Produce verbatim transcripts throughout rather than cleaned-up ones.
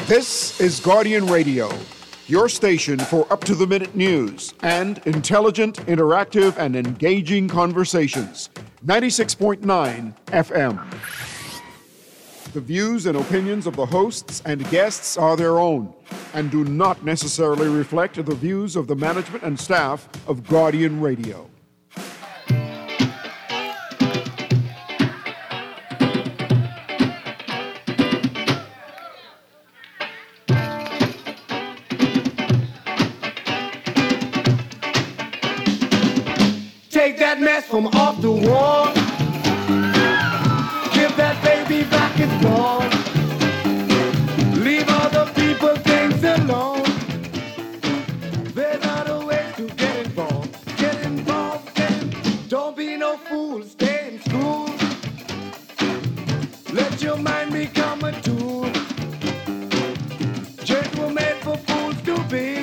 This is Guardian Radio, your station for up-to-the-minute news and intelligent, interactive, and engaging conversations. ninety-six point nine F M. The views and opinions of the hosts and guests are their own and do not necessarily reflect the views of the management and staff of Guardian Radio. Take that mess from off the wall. Give that baby back its ball. Leave other people things alone. There's other ways to get involved. Get involved, get involved. Don't be no fool, stay in school. Let your mind become a tool. Church were made for fools to be.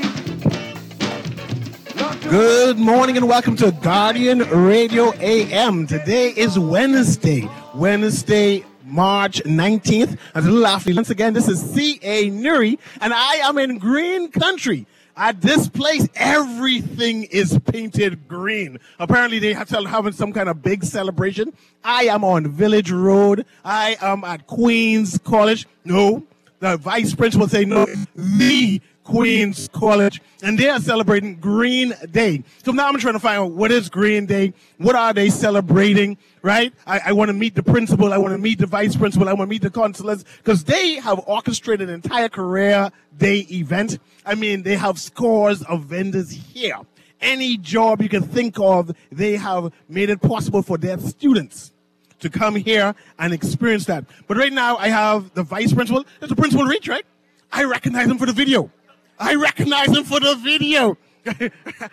Good morning and welcome to Guardian Radio A M. Today is Wednesday, Wednesday, March nineteenth. As a little after, once again, this is C A Nuri, and I am in green country. At this place, everything is painted green. Apparently, they have to having some kind of big celebration. I am on Village Road. I am at Queens College. No, the vice principal say no, the Queens College, and they are celebrating Green Day. So now I'm trying to find out what is Green Day, what are they celebrating, right? I, I want to meet the principal, I want to meet the vice principal, I want to meet the counselors, because they have orchestrated an entire career day event. I mean, they have scores of vendors here. Any job you can think of, they have made it possible for their students to come here and experience that. But right now, I have the vice principal. There's the principal Reach, right? I recognize him for the video. I recognize him for the video. I,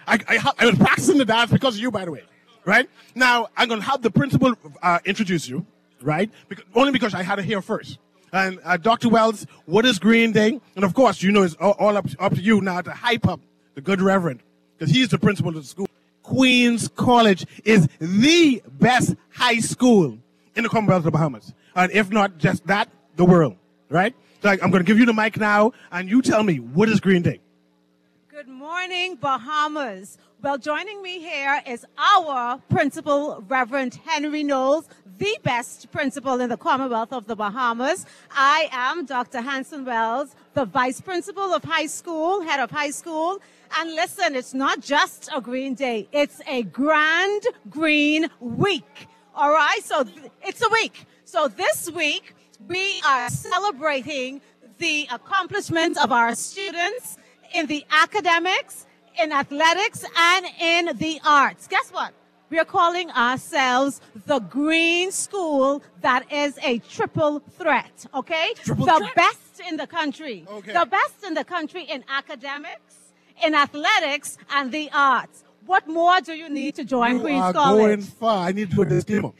I, I was practicing the dance because of you, by the way, right? Now, I'm going to have the principal uh, introduce you, right? Because, only because I had to hear first. And uh, Doctor Wells, what is Green Day? And of course, you know, it's all, all up, up to you now to hype up the good reverend, because he's the principal of the school. Queens College is the best high school in the Commonwealth of the Bahamas. And if not just that, the world, right? So I'm going to give you the mic now, and you tell me, what is Green Day? Good morning, Bahamas. Well, joining me here is our principal, Reverend Henry Knowles, the best principal in the Commonwealth of the Bahamas. I am Doctor Hanson Wells, the vice principal of high school, head of high school. And listen, it's not just a Green Day. It's a Grand Green Week. All right? So th- it's a week. So this week, we are celebrating the accomplishments of our students in the academics, in athletics, and in the arts. Guess what? We are calling ourselves the Green School that is a triple threat, okay? Triple the threat? best in the country. Okay. The best in the country in academics, in athletics, and the arts. What more do you need to join You Queens are College? going far. I need to put this disclaimer.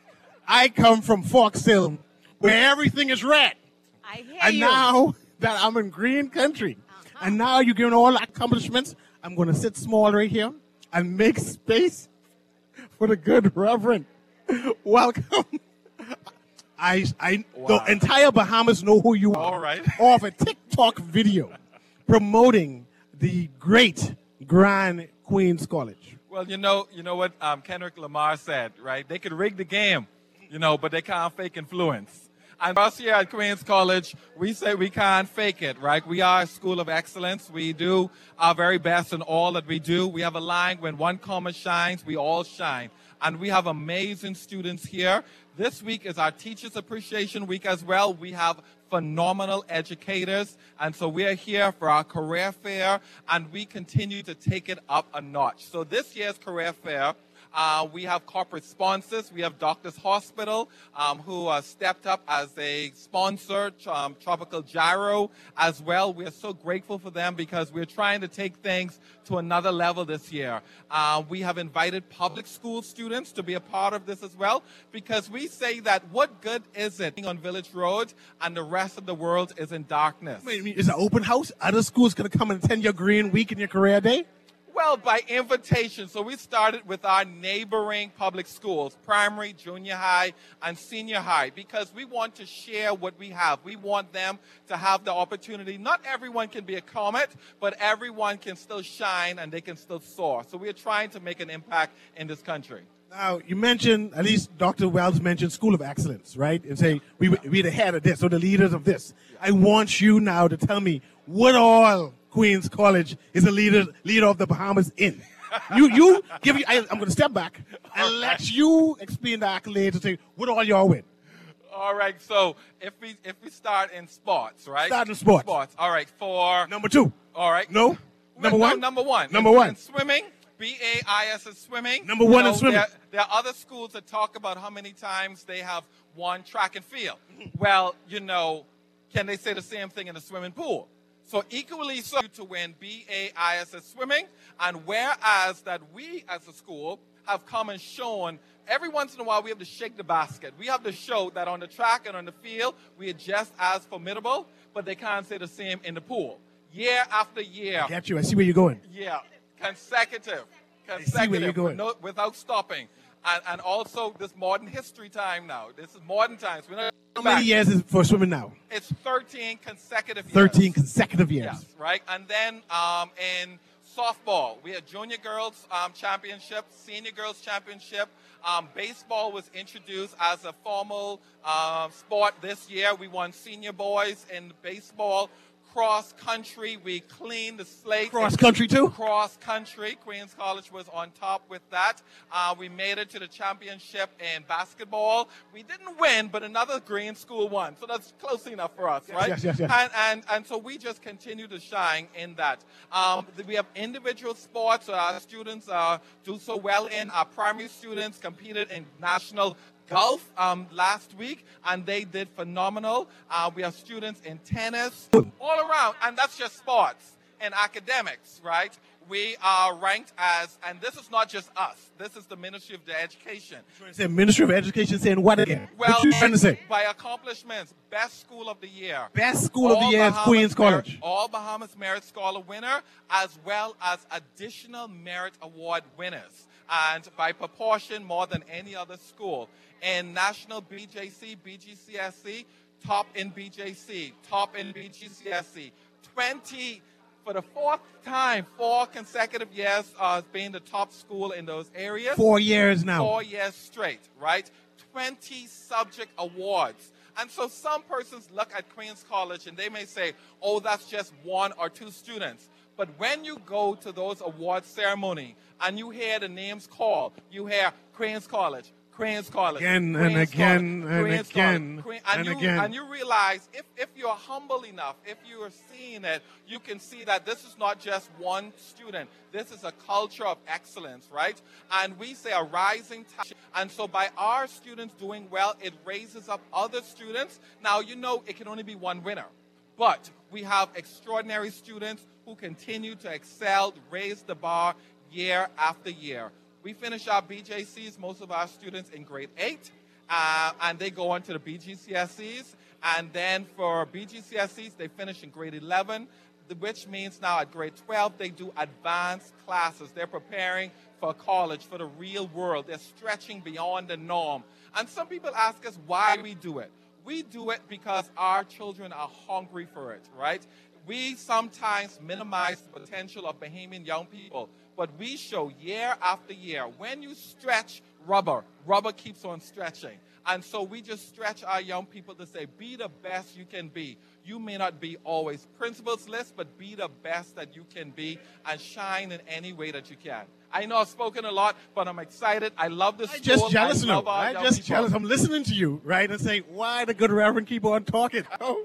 I come from Fox Hill, where everything is red. I hear And you. now that I'm in green country, uh-huh. and now you're giving all accomplishments, I'm going to sit small right here and make space for the good reverend. Welcome. I, I, Wow. The entire Bahamas know who you are. All right. Off a TikTok video promoting the great Grand Queens College. Well, you know, you know what um, Kendrick Lamar said, right? They could rig the game, you know, but they can't fake influence. And us here at Queens College, we say we can't fake it, right? We are a school of excellence. We do our very best in all that we do. We have a line, when one comma shines, we all shine. And we have amazing students here. This week is our Teachers Appreciation Week as well. We have phenomenal educators. And so we're here for our career fair, and we continue to take it up a notch. So this year's career fair, Uh, we have corporate sponsors. We have Doctors Hospital, um, who uh, stepped up as a sponsor, um, Tropical Gyro as well. We're so grateful for them because we're trying to take things to another level this year. Uh, we have invited public school students to be a part of this as well, because we say that what good is it on Village Road and the rest of the world is in darkness? Wait, is it an open house? Other schools going to come and attend your Green Week and your career day? Well, by invitation. So we started with our neighboring public schools, primary, junior high, and senior high, because we want to share what we have. We want them to have the opportunity. Not everyone can be a comet, but everyone can still shine and they can still soar. So we're trying to make an impact in this country. Now, you mentioned, at least Doctor Wells mentioned School of Excellence, right? And say, we, we're the head of this, or the leaders of this. I want you now to tell me what all Queens College is a leader leader of the Bahamas in. You you give you. I, I'm going to step back and Okay. let you explain the accolades and say what all y'all win. All right, so if we if we start in sports, right? Start in sports. Sports. All right, for Number two. all right. No. Number No, one. number one. Number In- one. in swimming. B A I S is swimming. Number one You in know, swimming. There, there are other schools that talk about how many times they have won track and field. Well, you know, can they say the same thing in the swimming pool? So equally so to win B A I S is swimming, and whereas that we as a school have come and shown every once in a while we have to shake the basket. We have to show that on the track and on the field we are just as formidable, but they can't say the same in the pool. Year after year. Get you. I see where you're going. Yeah, consecutive, see where consecutive, you're going. with no, without stopping, and and also this modern history time now. This is modern times. We're not How back. many years is it for swimming now? It's thirteen consecutive years. Thirteen consecutive years. Yes, right. And then um, in softball, we had junior girls um, championship, senior girls championship. Um, baseball was introduced as a formal um, sport this year. We won senior boys in baseball. Cross country, we cleaned the slate. Cross country too? Cross country, Queens College was on top with that. Uh, we made it to the championship in basketball. We didn't win, but another green school won, so that's close enough for us, right? yes, yes, yes. And, and and so we just continue to shine in that. Um, we have individual sports that our students uh, do so well in. Our primary students competed in national golf um, last week, and they did phenomenal. Uh, we have students in tennis, all around, and that's just sports. In academics, right? We are ranked as, and this is not just us, this is the Ministry of Education. Say Ministry of Education saying what again? Well, what you trying to say? by accomplishments, best school of the year. Best school of the All year is Bahamas Queens Merit- College. all Bahamas Merit Scholar winner, as well as additional Merit Award winners. And by proportion, more than any other school. In National B J C, B G C S E, top in B J C, top in B G C S E. twenty, for the fourth time, four consecutive years, uh, being the top school in those areas. Four years now. Four years straight, right? twenty subject awards. And so some persons look at Queens College and they may say, oh, that's just one or two students. But when you go to those award ceremony and you hear the names called, you hear Queens College, Queens College, Again and Queens again College, and Queens again College, Queen- and, and you, again. and you realize if, if you're humble enough, if you are seeing it, you can see that this is not just one student. This is a culture of excellence, right? And we say a rising tide. And so by our students doing well, it raises up other students. Now, you know it can only be one winner. But we have extraordinary students who continue to excel, raise the bar year after year. We finish our B J Cs, most of our students in grade eight, uh, and they go on to the B G C S Es. And then for B G C S Es, they finish in grade eleven, which means now at grade twelve, they do advanced classes. They're preparing for college, for the real world. They're stretching beyond the norm. And some people ask us why we do it. We do it because our children are hungry for it, right? We sometimes minimize the potential of Bahamian young people, but we show year after year, when you stretch rubber, rubber keeps on stretching. And so we just stretch our young people to say, be the best you can be. You may not be always principals list, but be the best that you can be and shine in any way that you can. I know I've spoken a lot, but I'm excited. I love this I'm school. just jealous I now. love our I'm young just people. jealous. I'm listening to you, right, and saying, why the good Reverend keep on talking? Oh.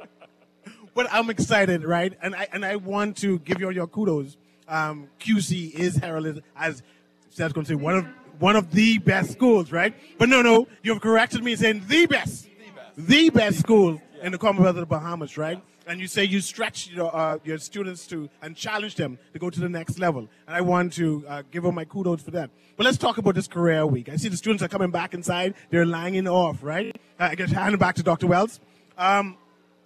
But I'm excited, right? And I and I want to give you all your kudos. Um, Q C is heralded as, I was going to say, one of one of the best schools, right? But no, no, you've corrected me saying the best, The best. the best school in the Commonwealth of the Bahamas, right? And you say you stretch your uh, your students to and challenge them to go to the next level. And I want to uh, give them my kudos for that. But let's talk about this career week. I see the students are coming back inside. They're lining off, right? Uh, I guess hand it back to Doctor Wells. Um,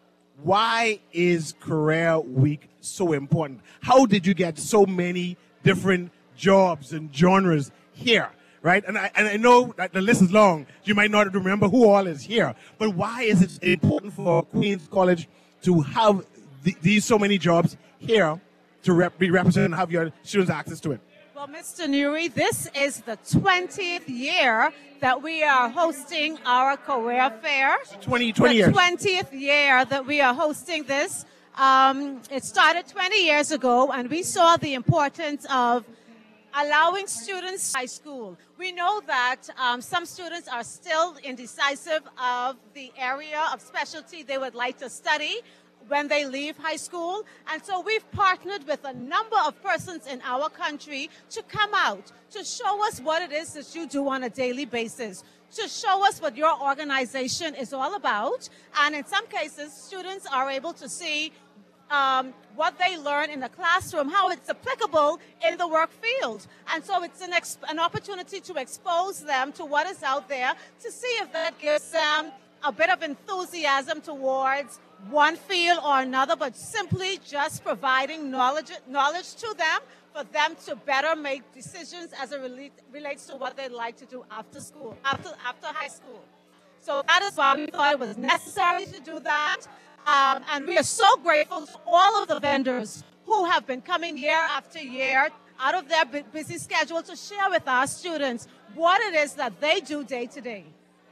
why is career week so important? How did you get so many different jobs and genres here, right? And I, and I know that the list is long. You might not remember who all is here. But why is it important for Queens College to have the, these so many jobs here to rep, be represented and have your students access to it? Well, Mister Nuri, this is the twentieth year that we are hosting our career fair. twenty, twenty the years. twentieth year that we are hosting this. Um, it started twenty years ago, and we saw the importance of allowing students high school. We know that um, some students are still indecisive of the area of specialty they would like to study when they leave high school. And so we've partnered with a number of persons in our country to come out, to show us what it is that you do on a daily basis, to show us what your organization is all about. And in some cases, students are able to see um, what they learn in the classroom, how it's applicable in the work field. And so it's an, ex- an opportunity to expose them to what is out there, to see if that gives them a bit of enthusiasm towards one field or another, but simply just providing knowledge knowledge to them for them to better make decisions as it relate, relates to what they'd like to do after school, after after high school. So that is why we thought it was necessary to do that. Um, and we are so grateful to all of the vendors who have been coming year after year out of their bu- busy schedule to share with our students what it is that they do day to day.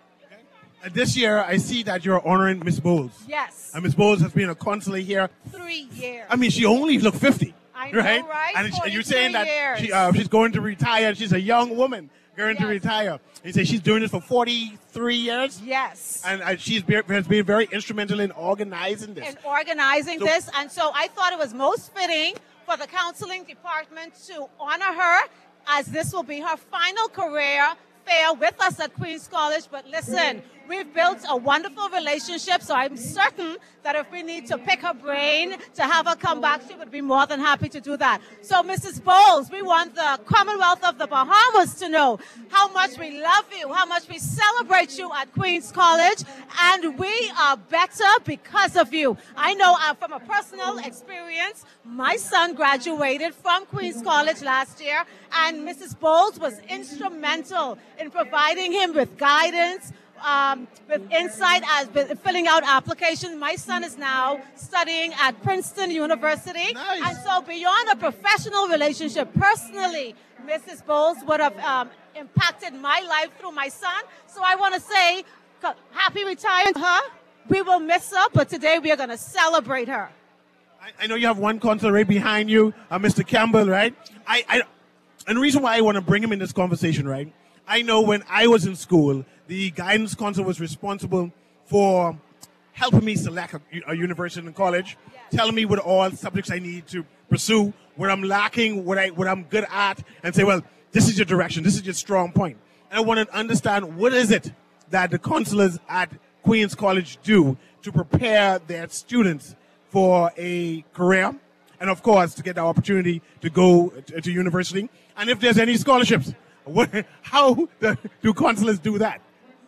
Uh, this year, I see that you're honoring Miss Bowles. Yes. And Miss Bowles has been a consulate here. Three years. I mean, she only looked fifty. I know, right? right? And, and you're saying that years. she, uh, she's going to retire. She's a young woman going to Yes. retire. You say she's doing this for forty-three years? Yes. And uh, she's be, has been very instrumental in organizing this. In organizing So- this. And so I thought it was most fitting for the counseling department to honor her, as this will be her final career fair with us at Queens College. But listen, we've built a wonderful relationship, so I'm certain that if we need to pick her brain to have her come back, she would be more than happy to do that. So, Missus Bowles, we want the Commonwealth of the Bahamas to know how much we love you, how much we celebrate you at Queens College, and we are better because of you. I know uh, from a personal experience, my son graduated from Queens College last year, and Missus Bowles was instrumental in providing him with guidance, Um, with insight as with filling out applications. My son is now studying at Princeton University. Nice. And so beyond a professional relationship, personally, Missus Bowles would have um, impacted my life through my son. So I want to say, co- happy retirement to her. We will miss her, but today we are going to celebrate her. I, I know you have one consul right behind you, uh, Mister Campbell, right? I, I, and the reason why I want to bring him in this conversation, right? I know when I was in school, the guidance council was responsible for helping me select a, a university and college, telling me what all subjects I need to pursue, what I'm lacking, what, I, what I'm good at, and say, well, this is your direction, this is your strong point. And I want to understand what is it that the counselors at Queens College do to prepare their students for a career, and of course, to get the opportunity to go to, to university, and if there's any scholarships. What, how do, do counselors do that?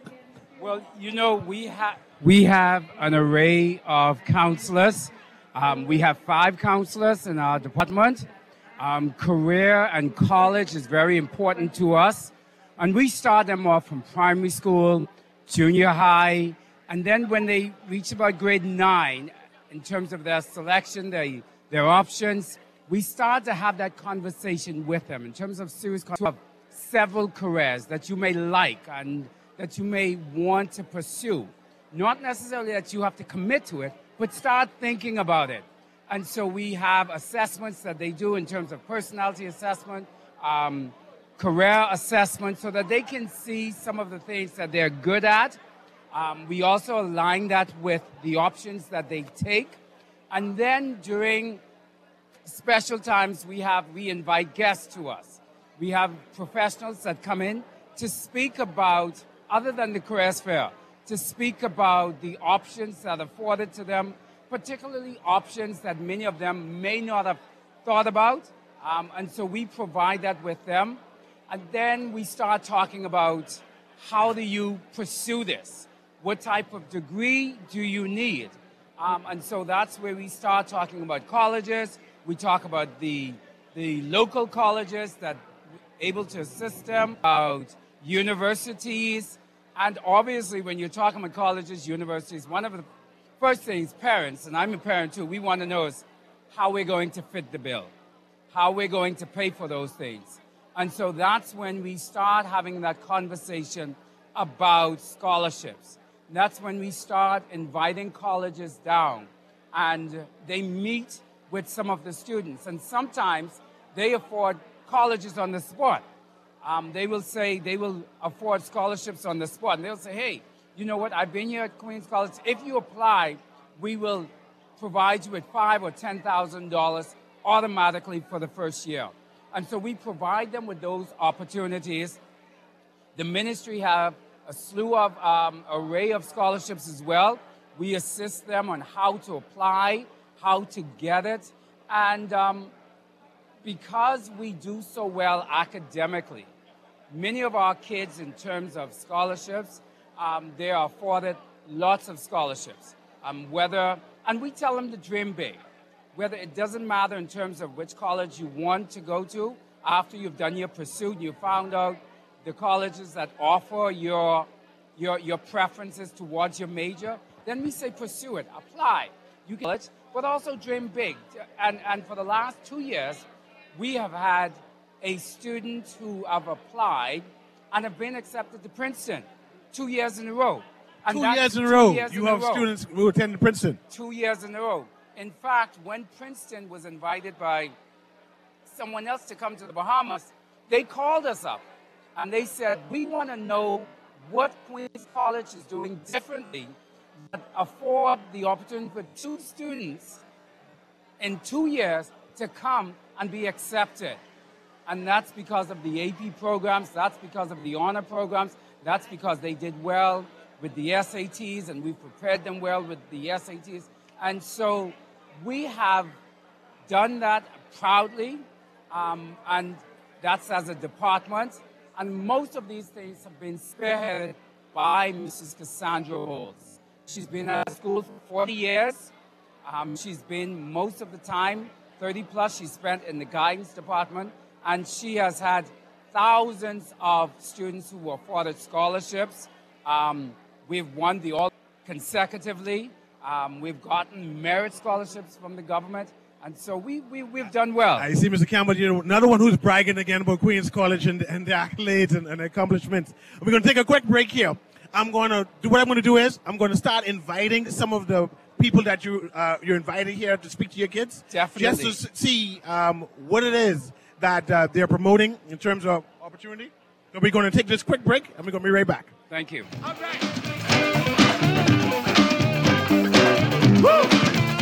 Well, you know, we have we have an array of counselors. Um, we have five counselors in our department. Um, career and college is very important to us, and we start them off from primary school, junior high, and then when they reach about grade nine, in terms of their selection, their their options, we start to have that conversation with them in terms of serious of several careers that you may like and that you may want to pursue. Not necessarily that you have to commit to it, but start thinking about it. And so we have assessments that they do in terms of personality assessment, um, career assessment, so that they can see some of the things that they're good at. Um, we also align that with the options that they take. And then during special times, we have, we invite guests to us. We have professionals that come in to speak about, other than the careers fair, to speak about the options that are afforded to them, particularly options that many of them may not have thought about. Um, and so we provide that with them. And then we start talking about how do you pursue this? What type of degree do you need? Um, and so that's where we start talking about colleges. We talk about the, the local colleges that able to assist them about universities. And obviously, when you're talking about colleges, universities, one of the first things parents, and I'm a parent too, we want to know is how we're going to fit the bill, how we're going to pay for those things. And so that's when we start having that conversation about scholarships. That's when we start inviting colleges down, and they meet with some of the students. And sometimes they afford colleges on the spot. Um, they will say they will afford scholarships on the spot. And they'll say, hey, you know what, I've been here at Queens College. If you apply, we will provide you with five or ten thousand dollars automatically for the first year. And so we provide them with those opportunities. The ministry have a slew of um, array of scholarships as well. We assist them on how to apply, how to get it. And um, because we do so well academically, many of our kids, in terms of scholarships, um, they are afforded lots of scholarships. Um, whether, and we tell them to dream big. Whether it doesn't matter in terms of which college you want to go to, after you've done your pursuit, you found out the colleges that offer your, your, your preferences towards your major, then we say pursue it, apply. You can it, but also dream big. And, and for the last two years, we have had a student who have applied and have been accepted to Princeton two years in a row. And two that's years in a two row. years You in a have row. students who attend Princeton. Two years in a row. In fact, when Princeton was invited by someone else to come to the Bahamas, they called us up and they said, we want to know what Queens College is doing differently that afford the opportunity for two students in two years to come and be accepted. And that's because of the A P programs, that's because of the honor programs, that's because they did well with the S A Ts and we prepared them well with the S A Ts. And so we have done that proudly, um, and that's as a department. And most of these things have been spearheaded by Missus Cassandra Bowles. She's been at school for forty years. Um, she's been most of the time, thirty plus, she's spent in the guidance department. And she has had thousands of students who were afforded scholarships. Um, we've won the all consecutively. Um, we've gotten merit scholarships from the government. And so we, we, we've done well. I see, Mister Campbell, you're another one who's bragging again about Queens College and, and the accolades and, and accomplishments. We're going to take a quick break here. I'm going to do what I'm going to do is I'm going to start inviting some of the people that you, uh, you're inviting here to speak to your kids. Definitely. Just to see um, what it is that uh, they're promoting in terms of opportunity. So we're going to take this quick break, and we're going to be right back. Thank you. All right. Woo!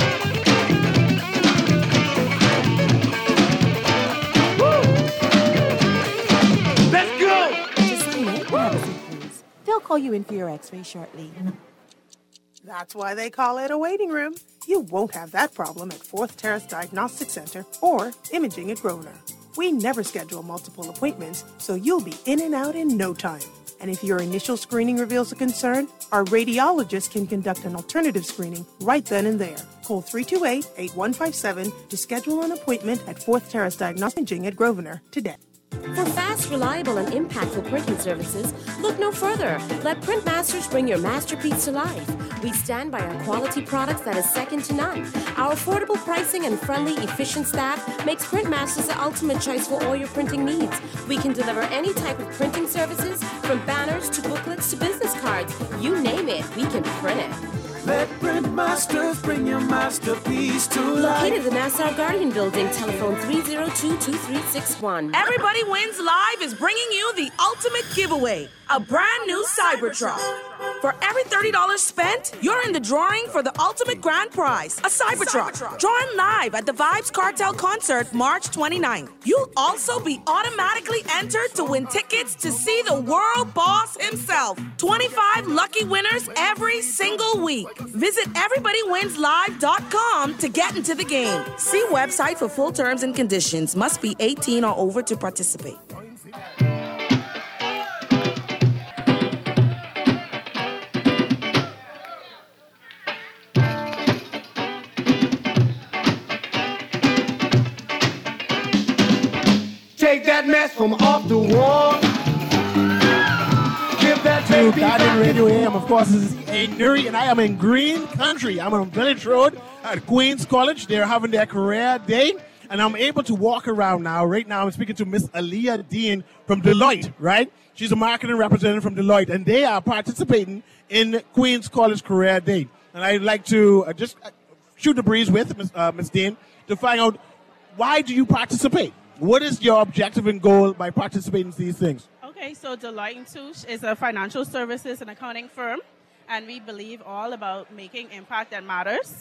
Let's go! Just a minute, have a seat, please. They'll call you in for your x-ray shortly. That's why they call it a waiting room. You won't have that problem at Fourth Terrace Diagnostic Center or Imaging at Grosvenor. We never schedule multiple appointments, so you'll be in and out in no time. And if your initial screening reveals a concern, our radiologist can conduct an alternative screening right then and there. Call three two eight, eight one five seven to schedule an appointment at Fourth Terrace Diagnostic Imaging at Grosvenor today. For fast, reliable, and impactful printing services, look no further. Let Printmasters bring your masterpiece to life. We stand by our quality products that is second to none. Our affordable pricing and friendly, efficient staff makes Printmasters the ultimate choice for all your printing needs. We can deliver any type of printing services, from banners to booklets to business cards. You name it, we can print it. Let Printmasters bring your masterpiece to life. Located in the Nassau Guardian Building, telephone three zero two, two three six one. Everybody Wins Live is bringing you the ultimate giveaway, a brand new Cybertruck. For every thirty dollars spent, you're in the drawing for the ultimate grand prize, a Cybertruck. Cybertruck. Drawn live at the Vibes Cartel concert March twenty-ninth. You'll also be automatically entered to win tickets to see the world boss himself. twenty-five lucky winners every single week. Visit everybody wins live dot com to get into the game. See website for full terms and conditions. Must be eighteen or over to participate. Take that mess from off the wall. Give that To baby Guardian back Radio to A M, of course, this is A. Nuri, and I am in Green Country. I'm on Village Road at Queens College. They're having their career day, and I'm able to walk around now. Right now, I'm speaking to Miss Aaliyah Dean from Deloitte, right? She's a marketing representative from Deloitte, and they are participating in Queens College Career Day. And I'd like to uh, just uh, shoot the breeze with Miss Uh, Miss Dean to find out, why do you participate? What is your objective and goal by participating in these things? Okay, so Deloitte and Touche is a financial services and accounting firm, and we believe all about making impact that matters.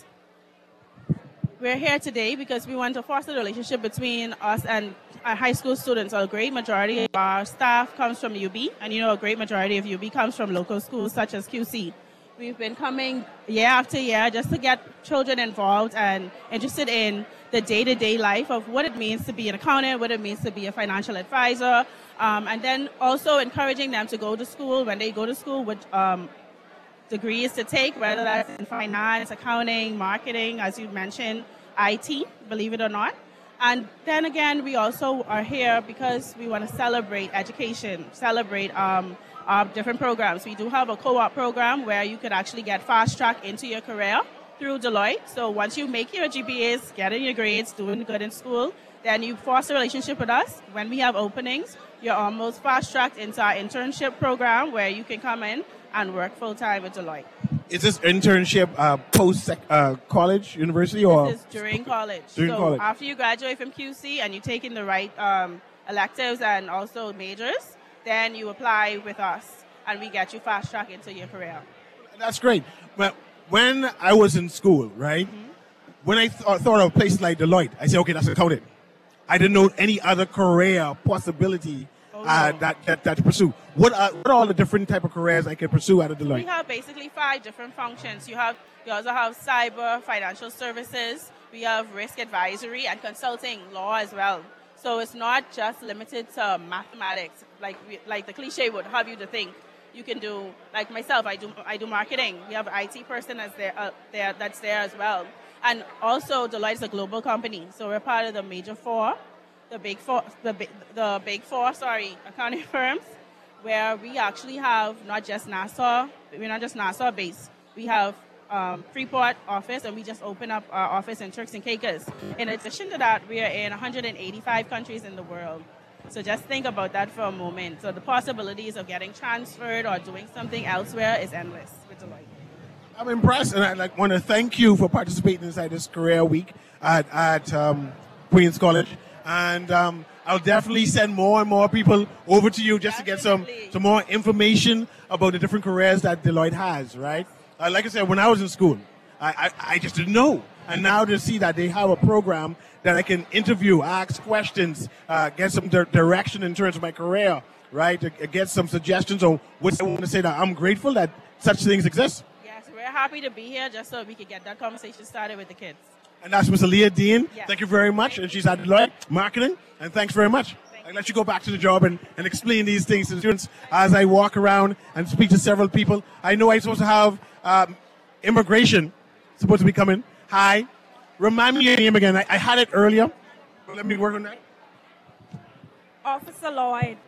We're here today because we want to foster the relationship between us and our high school students. A great majority of our staff comes from U B, and you know a great majority of U B comes from local schools such as Q C. We've been coming year after year just to get children involved and interested in the day-to-day life of what it means to be an accountant, what it means to be a financial advisor, um, and then also encouraging them to go to school when they go to school with um, degrees to take, whether that's in finance, accounting, marketing, as you mentioned, I T, believe it or not. And then again, we also are here because we want to celebrate education, celebrate um, our different programs. We do have a co-op program where you could actually get fast track into your career through Deloitte. So once you make your G P As, getting your grades, doing good in school, then you foster a relationship with us. When we have openings, you're almost fast tracked into our internship program where you can come in and work full time with Deloitte. Is this internship uh, post uh, college, university, or This is during college. During so college. after you graduate from Q C and you take in the right um, electives and also majors, then you apply with us and we get you fast track into your career. That's great. But when I was in school, right, mm-hmm. when I th- thought of places like Deloitte, I said, okay, that's accounting. I didn't know any other career possibility oh, uh, no. that, that, that to pursue. What are, what are all the different type of careers I can pursue out of Deloitte? We have basically five different functions. You have, you also have cyber, financial services. We have risk advisory and consulting, law as well. So it's not just limited to mathematics, like we, like the cliche would have you to think. You can do, like myself, I do I do marketing. We have an I T person that's there, uh, there that's there as well. And also, Deloitte is a global company, so we're part of the major four, the big four, the big, the big four, sorry, accounting firms, where we actually have not just Nassau, we're not just Nassau based. We have um, Freeport office, and we just opened up our office in Turks and Caicos. In addition to that, we are in one hundred eighty-five countries in the world. So just think about that for a moment. So the possibilities of getting transferred or doing something elsewhere is endless with Deloitte. I'm impressed, and I like, want to thank you for participating inside this career week at, at um, Queens College. And um, I'll definitely send more and more people over to you just definitely. to get some, some more information about the different careers that Deloitte has, right? Uh, like I said, when I was in school, I, I, I just didn't know. And now to see that they have a program that I can interview, ask questions, uh, get some di- direction in terms of my career, right? To get some suggestions on what I want to say, that I'm grateful that such things exist. Yes, we're happy to be here just so we can get that conversation started with the kids. And that's Miss Aaliyah Dean. Yes. Thank you very much. And she's at Deloitte Marketing. And thanks very much. I'll let you go back to the job and, and explain these things to the students as I walk around and speak to several people. I know I'm supposed to have um, immigration supposed to be coming. Hi. Remind me your name again. I, I had it earlier. Let me work on that. Officer Lloyd.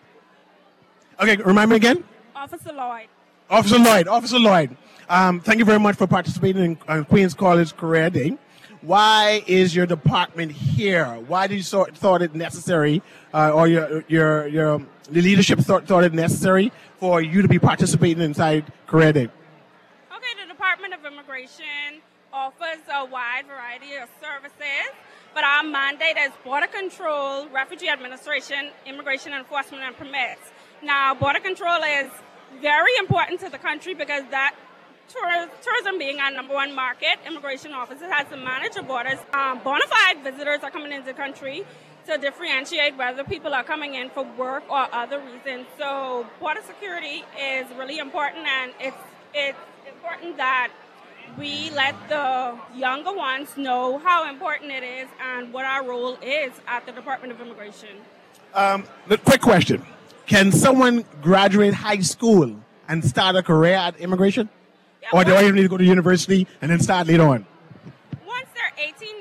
Okay, remind me again. Officer Lloyd. Officer Lloyd. Officer Lloyd. Um, thank you very much for participating in uh, Queens College Career Day. Why is your department here? Why did you sort, thought it necessary, uh, or your your your the leadership thought thought it necessary for you to be participating inside Career Day? Okay, the Department of Immigration offers a wide variety of services, but our mandate is border control, refugee administration, immigration enforcement, and permits. Now, border control is very important to the country because that tourism being our number one market, immigration officers has to manage the borders. Um, bona fide visitors are coming into the country to differentiate whether people are coming in for work or other reasons. So border security is really important, and it's it's important that we let the younger ones know how important it is and what our role is at the Department of Immigration. Um, the quick question. Can someone graduate high school and start a career at immigration? Yeah, or do I even need to go to university and then start later on? Once they're eighteen years old,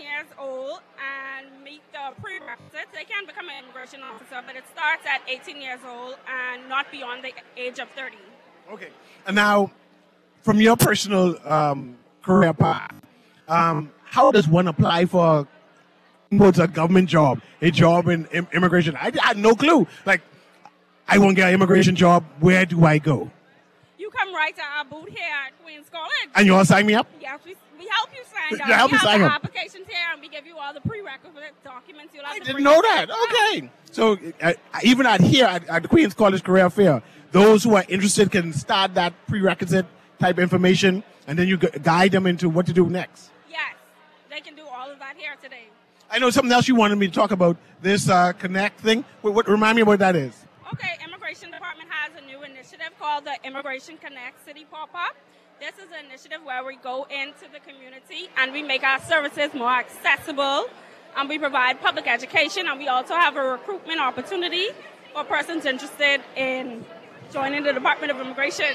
enroll and meet the prerequisites, they can become an immigration officer, but it starts at eighteen years old and not beyond the age of thirty. Okay. And now, from your personal um, career path, um, how does one apply for a government job, a job in im- immigration? I, I had no clue. Like, I want to get an immigration job. Where do I go? You come right to our booth here at Queens College. And you all sign me up? Yes, we, we help you sign up. You help we me have sign the up. applications here, and we give you all the prerequisite documents you'll have I to didn't bring know with that. you. Okay. So uh, even at here at, at the Queens College Career Fair, those who are interested can start that prerequisite type information, and then you gu- guide them into what to do next. Yes, they can do all of that here today. I know something else you wanted me to talk about, this uh, Connect thing. What, what, remind me what that is. Okay, Immigration Department has a new initiative called the Immigration Connect City Pop-Up. This is an initiative where we go into the community and we make our services more accessible, and we provide public education, and we also have a recruitment opportunity for persons interested in joining the Department of Immigration.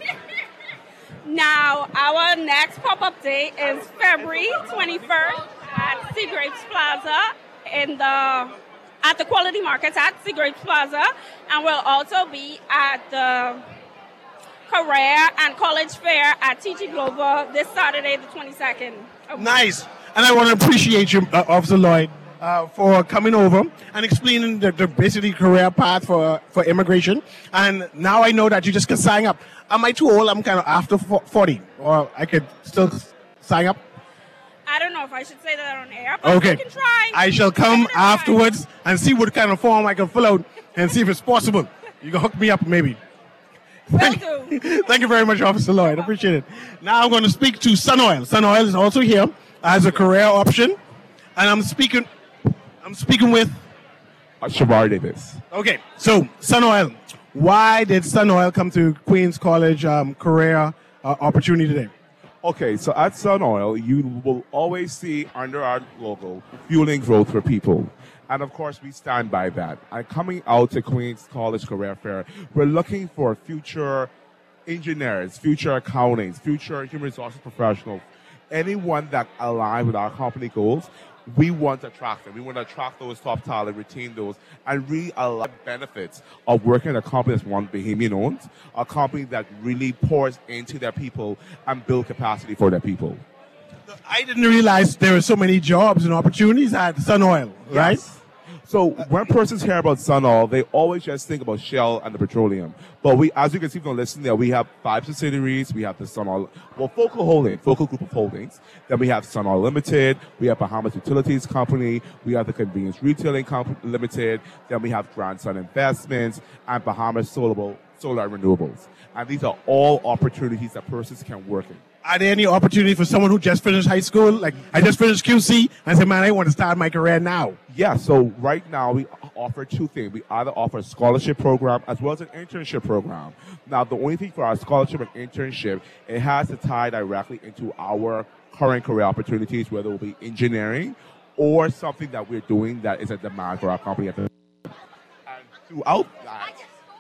Now, our next pop-up day is February twenty-first at Seagrapes Plaza in the at the Quality Markets at Seagrapes Plaza, and we'll also be at the Career and College Fair at T G Global this Saturday, the twenty-second. Nice. And I want to appreciate you, uh, Officer Lloyd, uh, for coming over and explaining the, the basically career path for for immigration. And now I know that you just can sign up. Am I too old? I'm kind of after forty, or I could still sign up? I don't know if I should say that on air, but Okay. you can try. I shall come afterwards and see what kind of form I can fill out and see if it's possible. You can hook me up maybe. Thank, thank you very much, Officer Lloyd. I appreciate it. Now I'm going to speak to Sun Oil. Sun Oil is also here as a career option. And I'm speaking I'm speaking with uh, Shavar Davis. Okay, so Sun Oil. Why did Sun Oil come to Queens College um, career uh, opportunity today? Okay, so at Sun Oil, you will always see under our logo, fueling growth for people. And of course, we stand by that. And coming out to Queens College Career Fair, we're looking for future engineers, future accountants, future human resources professionals, anyone that aligns with our company goals. We want to attract them. We want to attract those top talent, retain those, and really allow benefits of working at a company that's one Bahamian owned, a company that really pours into their people and build capacity for their people. I didn't realize there were so many jobs and opportunities at Sun Oil, right? Yes. So when persons hear about Sun Oil, they always just think about Shell and the petroleum. But we, as you can see from the listing there, we have five subsidiaries. We have the Sun Oil, well, Focal Holding, Focal Group of Holdings. Then we have Sun Oil Limited. We have Bahamas Utilities Company. We have the Convenience Retailing Company Limited. Then we have Grand Sun Investments and Bahamas Solar, Solar Renewables. And these are all opportunities that persons can work in. Are there any opportunity for someone who just finished high school? Like, I just finished Q C, and I said, man, I want to start my career now. Yeah, so right now we offer two things. We either offer a scholarship program as well as an internship program. Now, the only thing for our scholarship and internship, it has to tie directly into our current career opportunities, whether it will be engineering or something that we're doing that is a demand for our company at the and throughout that.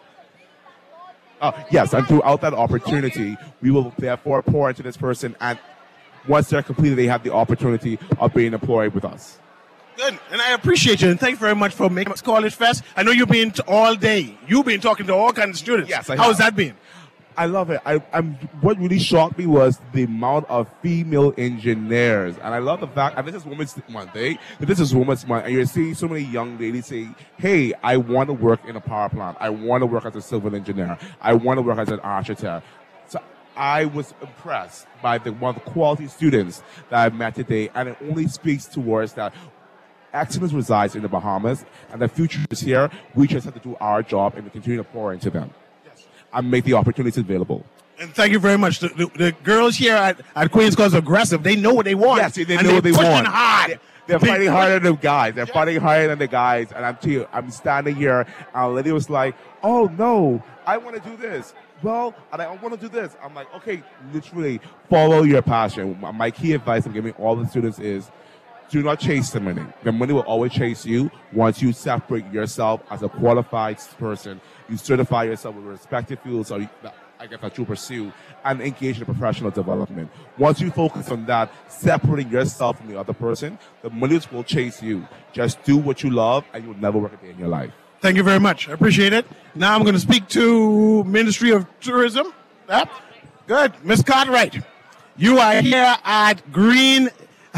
Uh, yes, and throughout that opportunity, we will therefore pour into this person, and once they're completed, they have the opportunity of being employed with us. Good, and I appreciate you, and thank you very much for making this College Fest. I know you've been to all day. You've been talking to all kinds of students. Yes, I How have. has that been? I love it. I, I'm, what really shocked me was the amount of female engineers. And I love the fact, and this is Women's Month, eh? This is Women's Month, and you're seeing so many young ladies say, hey, I want to work in a power plant. I want to work as a civil engineer. I want to work as an architect. So I was impressed by the one of the quality students that I've met today, and it only speaks towards that excellence resides in the Bahamas, and the future is here. We just have to do our job and continue to pour into them. And make the opportunities available. And thank you very much. The, the, the girls here at, at Queens College are aggressive. They know what they want. Yes, they know and what they pushing want. hard. They're fighting harder than the guys. They're fighting harder than the guys. And I'm, too, I'm standing here, and a lady was like, oh, no, I want to do this. Well, and I want to do this. I'm like, okay, literally follow your passion. My key advice I'm giving all the students is, do not chase the money. The money will always chase you once you separate yourself as a qualified person. You certify yourself with respective fields. So you, I I guess, that you pursue and engage in professional development. Once you focus on that, separating yourself from the other person, the millions will chase you. Just do what you love, and you'll never work a day in your life. Thank you very much. I appreciate it. Now I'm going to speak to Ministry of Tourism. Yep. Good. Miz Cartwright, you are here at Green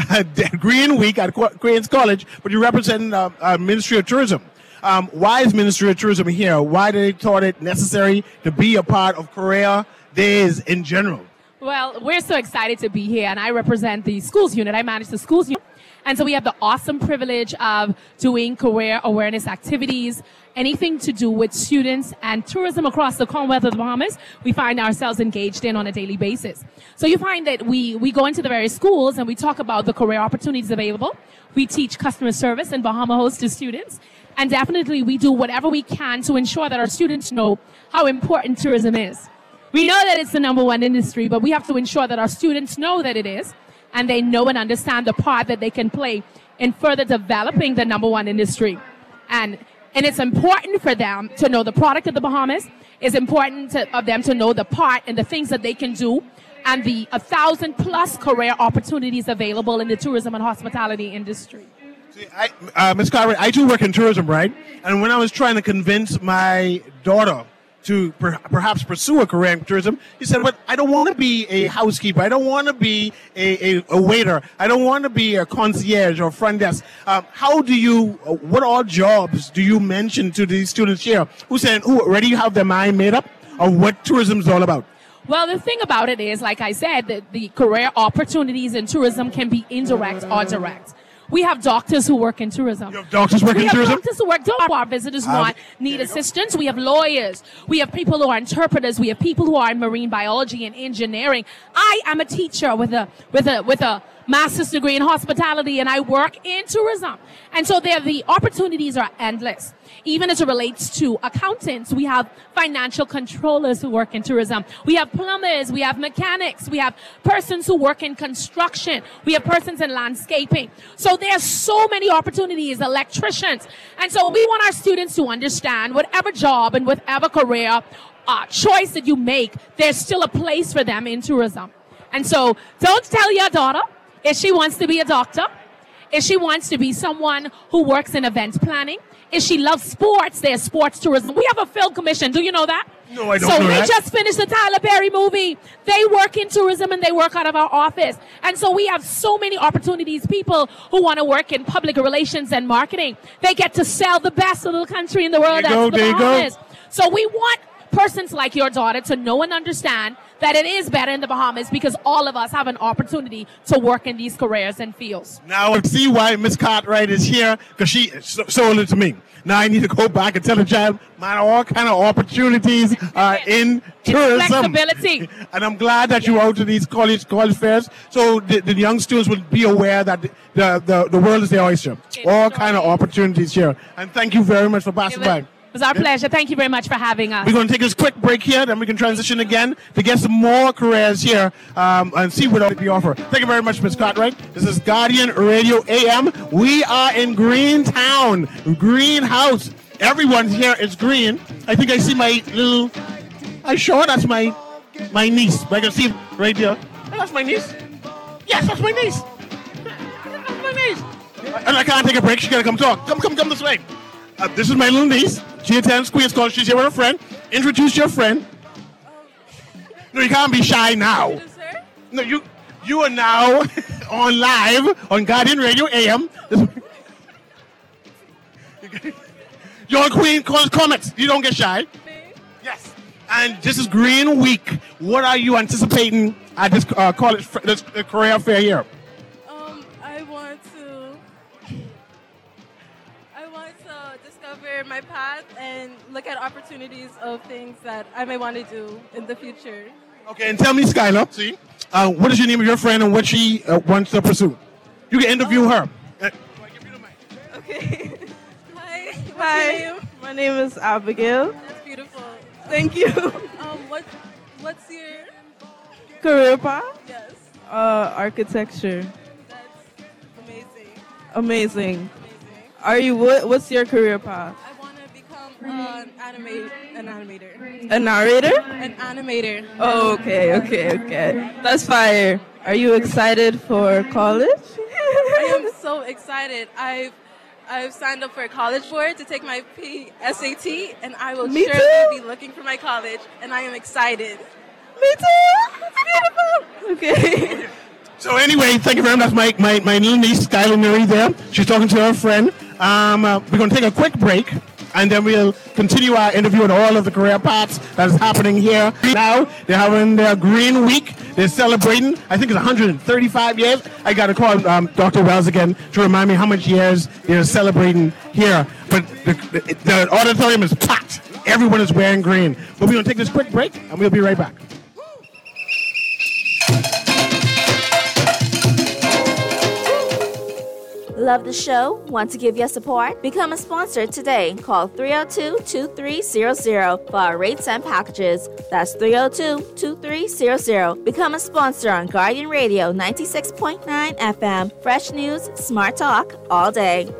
Green Week at Queen's College, but you represent uh, uh, Ministry of Tourism. Um, why is Ministry of Tourism here? Why did they thought it necessary to be a part of Career Days in general? Well, we're so excited to be here, and I represent the schools unit. I manage the schools unit. And so we have the awesome privilege of doing career awareness activities, anything to do with students and tourism across the Commonwealth of the Bahamas, we find ourselves engaged in on a daily basis. So you find that we, we go into the various schools and we talk about the career opportunities available. We teach customer service and Bahama Host to students. And definitely we do whatever we can to ensure that our students know how important tourism is. We know that it's the number one industry, but we have to ensure that our students know that it is, and they know and understand the part that they can play in further developing the number one industry. And and it's important for them to know the product of the Bahamas. It's important to, of them to know the part and the things that they can do and the a thousand plus career opportunities available in the tourism and hospitality industry. See, I, uh, Miz Cartwright, I too work in tourism, right? And when I was trying to convince my daughter to per- perhaps pursue a career in tourism, he said, but I don't want to be a housekeeper. I don't want to be a, a, a waiter. I don't want to be a concierge or front desk. Um, how do you, uh, what all jobs do you mention to these students here who saying, who already have their mind made up of what tourism is all about? Well, the thing about it is, like I said, that the career opportunities in tourism can be indirect or direct. We have doctors who work in tourism. You have doctors working we in tourism? We have doctors who work. Don't our visitors Um, want need assistance. We have lawyers. We have people who are interpreters. We have people who are in marine biology and engineering. I am a teacher with a with a with a master's degree in hospitality, and I work in tourism. And so there, the opportunities are endless. Even as it relates to accountants, we have financial controllers who work in tourism. We have plumbers, we have mechanics, we have persons who work in construction, we have persons in landscaping. So there's so many opportunities, electricians. And so we want our students to understand whatever job and whatever career uh, choice that you make, there's still a place for them in tourism. And so don't tell your daughter if she wants to be a doctor, if she wants to be someone who works in event planning, if she loves sports, there's sports tourism. We have a film commission. Do you know that? No, I don't so know we that. just finished the Tyler Perry movie. They work in tourism and they work out of our office. And so we have so many opportunities. People who want to work in public relations and marketing, they get to sell the best of the country in the world. There you go, That's the there you go. Bahamas. So we want persons like your daughter to know and understand that it is better in the Bahamas because all of us have an opportunity to work in these careers and fields. Now I see why Miz Cartwright is here, because she so- sold it to me. Now I need to go back and tell the child, man, all kind of opportunities are in tourism. Flexibility. And I'm glad that you're out to these college college fairs, so the, the young students will be aware that the, the, the, the world is their oyster. All kind of opportunities here. And thank you very much for passing by. It was our pleasure. Thank you very much for having us. We're going to take this quick break here, then we can transition again to get some more careers here um, and see what we offer. Thank you very much, Miz Cartwright. This is Guardian Radio A M. We are in Greentown, Greenhouse. Everyone here is green. I think I see my little... I'm sure that's my my niece. I can see it right there. Oh, that's my niece. Yes, that's my niece. That's my niece. And I can't take a break. She's got to come talk. Come, come, come this way. Uh, this is my little niece. She attends Queen's College. She's here with her friend. Introduce your friend. No, you can't be shy now. No, you you are now on live on Guardian Radio A M. You're on Queen College Comets. You don't get shy. Yes. And this is Green Week. What are you anticipating at this uh, college, this uh, career fair here? Um, I want to, I want to discover my path and look at opportunities of things that I may want to do in the future. Okay, and tell me, Skylar, see, uh, what is your name of your friend and what she uh, wants to pursue? You can interview her. Uh, Okay. Hi. Hi, my name is Abigail. That's beautiful. Thank you. Um, what, what's your Career path? Yes. Uh, architecture. amazing? Amazing. Are you? What, what's your career path? I want to become a an animator. An animator. A narrator? An animator. Oh, okay, okay, okay. That's fire. Are you excited for college? I am so excited. I've I've signed up for a college board to take my P S A T, and I will Me surely too. be looking for my college, and I am excited. Me too. It's beautiful. Okay. So anyway, thank you very much. That's my, my, my little niece, Skylar Nuri there. She's talking to her friend. Um, uh, we're going to take a quick break, and then we'll continue our interview on all of the career paths that is happening here. Now, they're having their Green Week. They're celebrating, I think it's one hundred thirty-five years. I got to call um, Doctor Wells again to remind me how much years they're celebrating here. But the, the, the auditorium is packed. Everyone is wearing green. But we're going to take this quick break, and we'll be right back. Love the show? Want to give your support? Become a sponsor today. Call three oh two, two three zero zero for our rates and packages. That's three oh two, two three zero zero. Become a sponsor on Guardian Radio ninety-six point nine F M. Fresh news, smart talk, all day.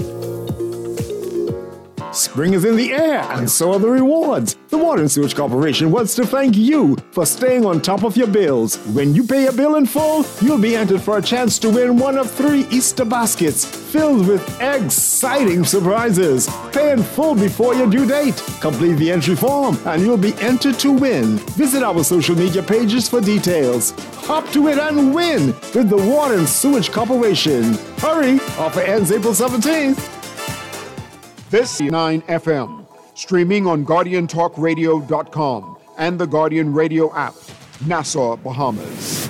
Spring is in the air, and so are the rewards. The Water and Sewage Corporation wants to thank you for staying on top of your bills. When you pay a bill in full, you'll be entered for a chance to win one of three Easter baskets filled with exciting surprises. Pay in full before your due date. Complete the entry form, and you'll be entered to win. Visit our social media pages for details. Hop to it and win with the Water and Sewage Corporation. Hurry! Offer ends April seventeenth. This is nine F M, streaming on Guardian Talk Radio dot com and the Guardian Radio app, Nassau, Bahamas.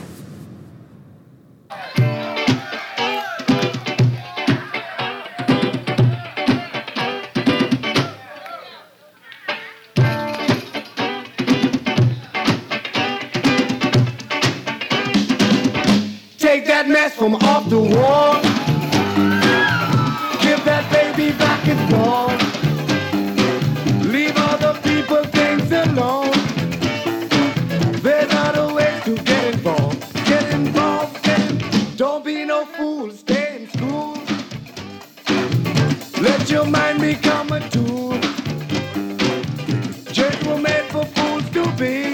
Take that mess from off the wall. Give that baby back its ball. Leave other people things alone. There's other ways to get involved. Get involved, get in. Don't be no fool, stay in school. Let your mind become a tool. Jails were made for fools to be.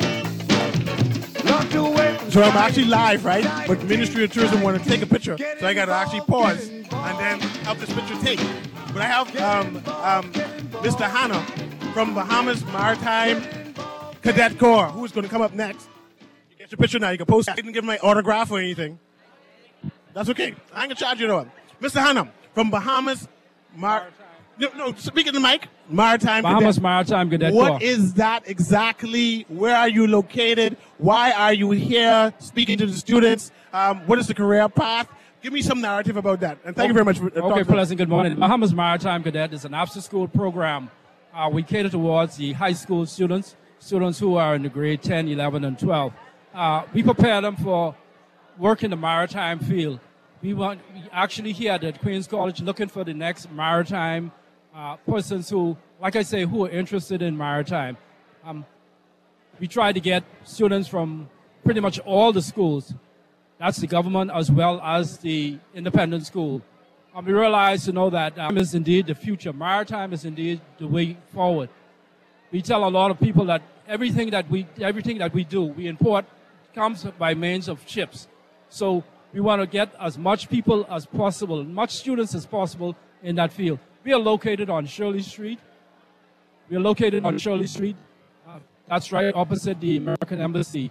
Locked away from So I'm actually live, right? But the Ministry of Tourism want to take a picture, so I got to actually pause and then have this picture taken. But I have um, um, Mister Hanna from Bahamas Maritime Cadet Corps, who's going to come up next. You get your picture now. You can post it. I didn't give my autograph or anything. That's okay. I ain't going to charge you though. Mister Hanna from Bahamas Mar... No, no, speak in the mic. Maritime Bahamas Cadet. Maritime Cadet Corps. What is that exactly? Where are you located? Why are you here speaking to the students? Um, what is the career path? Give me some narrative about that. And thank you very much for uh, Okay, talking. pleasant. Good morning. Bahamas Maritime Cadet is an after-school program. Uh, we cater towards the high school students, students who are in the grade ten, eleven, and twelve. Uh, we prepare them for work in the maritime field. We want we actually here at Queen's College looking for the next maritime uh, persons who, like I say, who are interested in maritime. Um, we try to get students from pretty much all the schools. That's the government as well as the independent school. And we realize, you know, that um, is indeed the future. Maritime is indeed the way forward. We tell a lot of people that everything that we everything that we do, we import, comes by means of ships. So we want to get as much people as possible, much students as possible in that field. We are located on Shirley Street. We are located on Shirley Street. Uh, that's right opposite the American Embassy.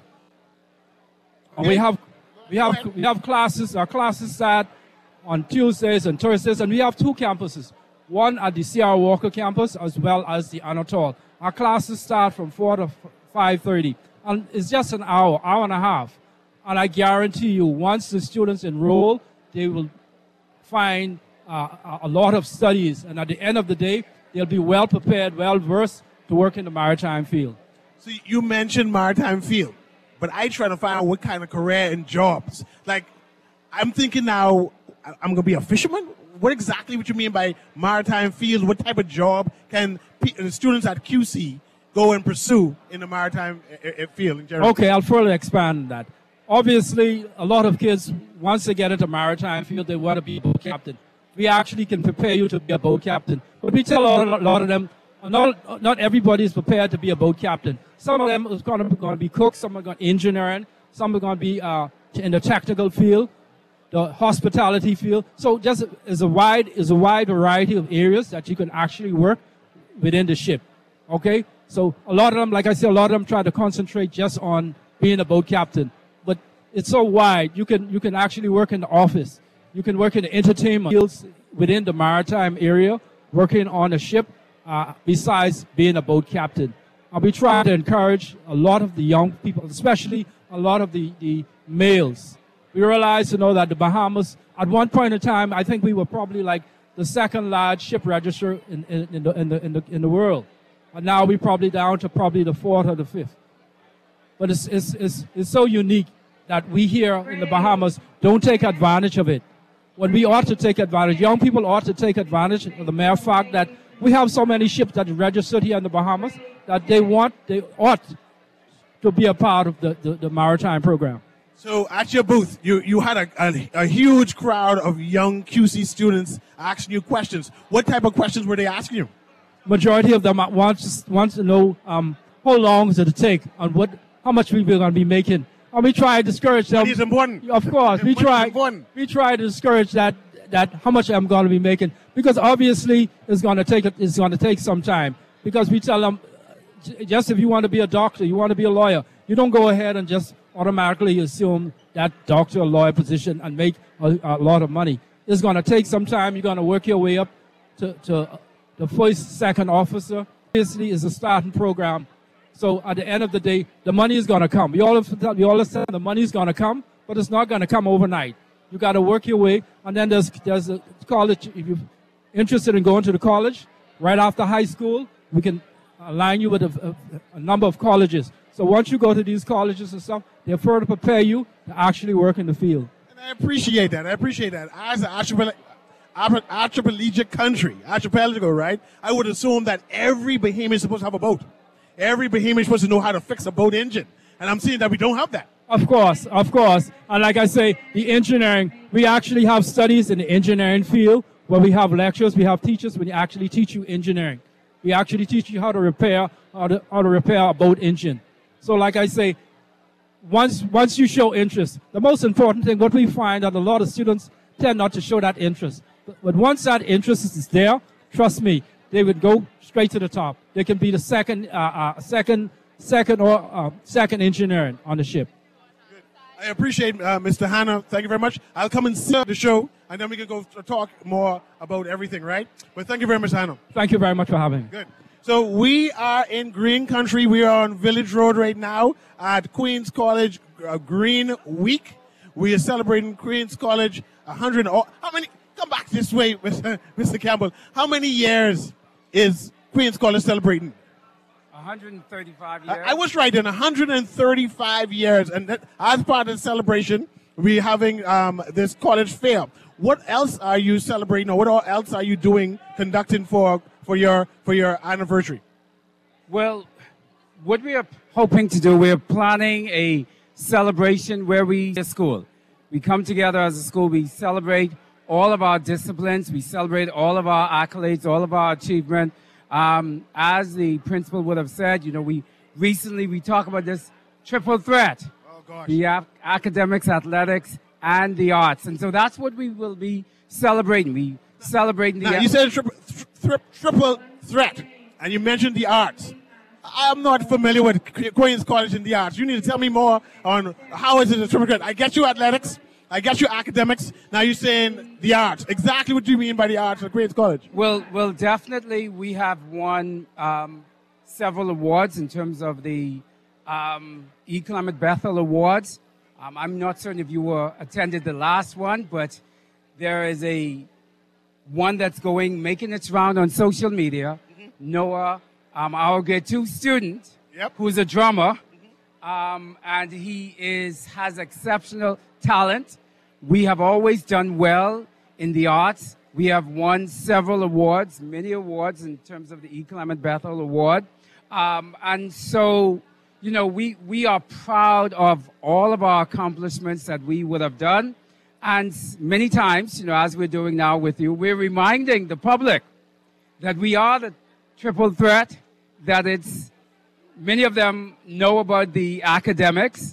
And we have we have we have classes. Our classes start on Tuesdays and Thursdays, and we have two campuses. One at the C R Walker campus as well as the Anatole. Our classes start from four to five thirty, and it's just an hour, hour and a half. And I guarantee you, once the students enroll, they will find uh, a lot of studies, and at the end of the day, they'll be well prepared, well versed to work in the maritime field. So you mentioned maritime field, but I try to find out what kind of career and jobs. Like, I'm thinking now, I'm going to be a fisherman. What exactly would you mean by maritime field? What type of job can p- students at Q C go and pursue in the maritime uh, uh, field in general? Okay, I'll further expand on that. Obviously, a lot of kids, once they get into maritime field, they want to be a boat captain. We actually can prepare you to be a boat captain. But we tell a lot, a lot of them, not, not everybody is prepared to be a boat captain. Some of them is going to, going to be cooks, some are going to be engineering, some are going to be uh, in the technical field, the hospitality field. So just is a wide is a wide variety of areas that you can actually work within the ship. Okay, so a lot of them, like I said, a lot of them try to concentrate just on being a boat captain, but it's so wide. You can you can actually work in the office. You can work in the entertainment fields within the maritime area, working on a ship. Uh, besides being a boat captain, I'll be trying to encourage a lot of the young people, especially a lot of the, the males. We realize, you know, that the Bahamas, at one point in time, I think we were probably like the second large ship register in, in, in, the, in, the, in, the, in the world. And now we're probably down to probably the fourth or the fifth. But it's, it's, it's, it's so unique that we here in the Bahamas don't take advantage of it. When we ought to take advantage, young people ought to take advantage of the mere fact that we have so many ships that are registered here in the Bahamas that they want, they ought to be a part of the, the, the maritime program. So at your booth, you, you had a, a, a huge crowd of young Q C students asking you questions. What type of questions were they asking you? Majority of them wants, wants to know um, how long is it to take and what, how much we are going to be making. And we try to discourage them. Money is important. Of course. We try, we try to discourage that, that how much I'm going to be making, because obviously it's going to take it's going to take some time. Because we tell them, just if you want to be a doctor, you want to be a lawyer, you don't go ahead and just automatically assume that doctor or lawyer position and make a, a lot of money. It's going to take some time. You're going to work your way up to, to the first, second officer. Obviously, it's a starting program. So at the end of the day, the money is going to come. We all we all said the money is going to come, but it's not going to come overnight. You got to work your way, and then there's there's a college. If you're interested in going to the college, right after high school, we can align you with a, a, a number of colleges. So once you go to these colleges and stuff, they're further prepare you to actually work in the field. And I appreciate that. I appreciate that. As an archipel- archipelagic country, archipelago, right? I would assume that every Bahamian is supposed to have a boat. Every Bahamian is supposed to know how to fix a boat engine. And I'm seeing that we don't have that. Of course, of course. And like I say, the engineering, we actually have studies in the engineering field where we have lectures, we have teachers when they actually teach you engineering. We actually teach you how to repair, how to, how to repair a boat engine. So like I say, once, once you show interest, the most important thing, what we find that a lot of students tend not to show that interest. But, but once that interest is there, trust me, they would go straight to the top. They can be the second, uh, uh, second, second or uh, second engineering on the ship. I appreciate uh, Mister Hanna. Thank you very much. I'll come and see the show, and then we can go talk more about everything, right? But thank you very much, Hanna. Thank you very much for having me. Good. So we are in Green Country. We are on Village Road right now at Queens College uh, Green Week. We are celebrating Queens College one hundred. Oh, how many? Come back this way, Mister Campbell. How many years is Queens College celebrating? one hundred thirty-five years. I, I was right, in one hundred thirty-five years. And that, as part of the celebration, we're having um, this college fair. What else are you celebrating, or what else are you doing, conducting for, for, your, for your anniversary? Well, what we are hoping to do, we're planning a celebration where we, a school, we come together as a school, we celebrate all of our disciplines, we celebrate all of our accolades, all of our achievement. Um, as the principal would have said, you know, we recently, we talk about this triple threat. Oh, gosh. The ap- academics, athletics, and the arts. And so that's what we will be celebrating. We celebrating the... Now, you said triple, th- triple threat, and you mentioned the arts. I'm not familiar with Queens College and the arts. You need to tell me more on how is it a triple threat. I get you athletics. I got you academics. Now you're saying the arts. Exactly what do you mean by the arts at Queens College? Well, well, definitely we have won um, several awards in terms of the um, E. Clement Bethel Awards. Um, I'm not certain if you were attended the last one, but there is a one that's going, making its round on social media. Mm-hmm. Noah, um, our grade two student, yep. who's a drummer, mm-hmm. um, and he is has exceptional talent. We have always done well in the arts. We have won several awards, many awards in terms of the E. Clement Bethel Award. Um, and so, you know, we, we are proud of all of our accomplishments that we would have done. And many times, you know, as we're doing now with you, we're reminding the public that we are the triple threat, that it's, many of them know about the academics.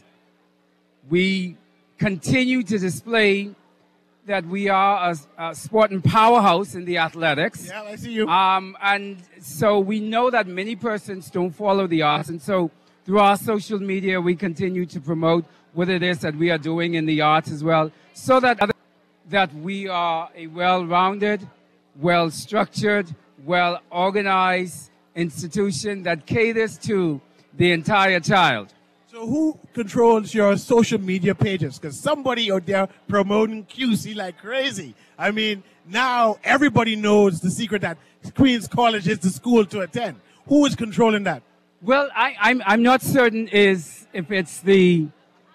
We continue to display that we are a, a sporting powerhouse in the athletics. Yeah, I see you. Um, and so we know that many persons don't follow the arts. And so through our social media, we continue to promote what it is that we are doing in the arts as well, so that, that we are a well-rounded, well-structured, well-organized institution that caters to the entire child. So who controls your social media pages? Because somebody out there promoting Q C like crazy. I mean, now everybody knows the secret that Queens College is the school to attend. Who is controlling that? Well, I, I'm I'm not certain is if it's the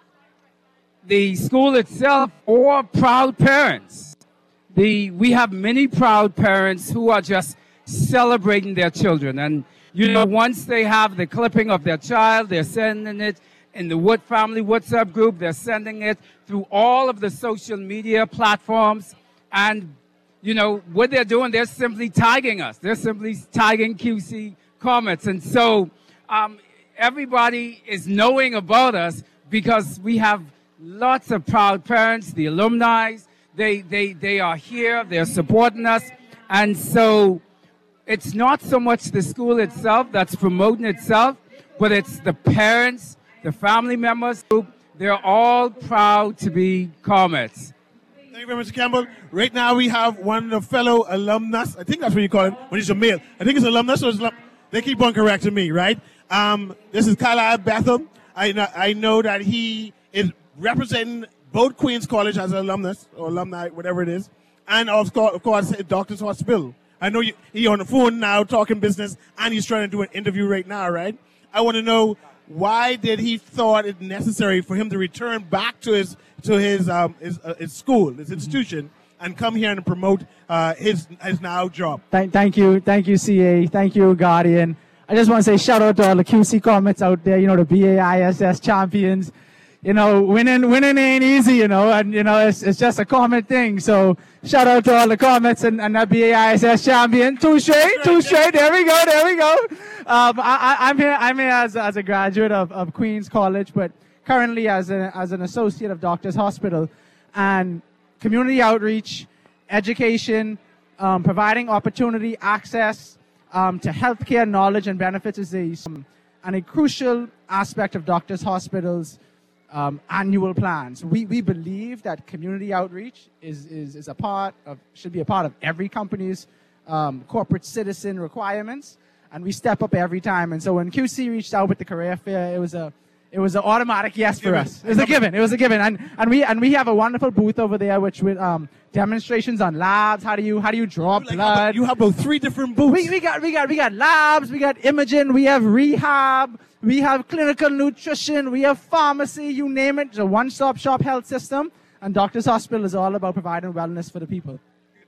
the school itself or proud parents. The we have many proud parents who are just celebrating their children, and you know, once they have the clipping of their child, they're sending it in the Wood Family WhatsApp group. They're sending it through all of the social media platforms. And, you know, what they're doing, they're simply tagging us. They're simply tagging Q C Comets. And so um, everybody is knowing about us because we have lots of proud parents, the alumni. They, they, they are here. They're supporting us. And so it's not so much the school itself that's promoting itself, but it's the parents, the family members. They're all proud to be Comets. Thank you very much, Mister Campbell. Right now we have one of the fellow alumnus. I think that's what you call him when he's a male. I think it's alumnus or it's alum- they keep on correcting me, right? Um, this is Kyle Bethel. I know, I know that he is representing both Queens College as an alumnus or alumni, whatever it is, and of course, of course Doctors Hospital. I know you, he on the phone now talking business, and he's trying to do an interview right now, right? I want to know, why did he thought it necessary for him to return back to his to his um, his, uh, his school, his institution, and come here and promote uh, his his now job? Thank, thank you, thank you, C A, thank you, Guardian. I just want to say shout out to all the Q C Comets out there. You know, the B A I S S champions. You know, winning winning ain't easy, you know, and, you know, it's it's just a common thing. So shout out to all the Comets and, and that B A I S S champion. Touche, touche, there we go, there we go. Um, I, I, I'm here I'm here as, as a graduate of, of Queens College, but currently as, a, as an associate of Doctors Hospital. And community outreach, education, um, providing opportunity, access um, to healthcare knowledge and benefits is a, um, and a crucial aspect of Doctors Hospital's Um, annual plans. We we believe that community outreach is, is, is a part of, should be a part of every company's um, corporate citizen requirements, and we step up every time. And so when Q C reached out with the career fair, it was a it was an automatic yes for us. It was a given. It was a given. And and we and we have a wonderful booth over there, which with um, demonstrations on labs. How do you how do you draw Like blood? you have about three different booths. We, we got we got we got labs. We got imaging. We have rehab. We have clinical nutrition. We have pharmacy. You name it. It's a one-stop shop health system. And Doctors Hospital is all about providing wellness for the people.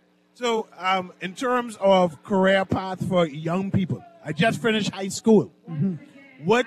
So, um, in terms of career path for young people, I just finished high school. Mm-hmm. What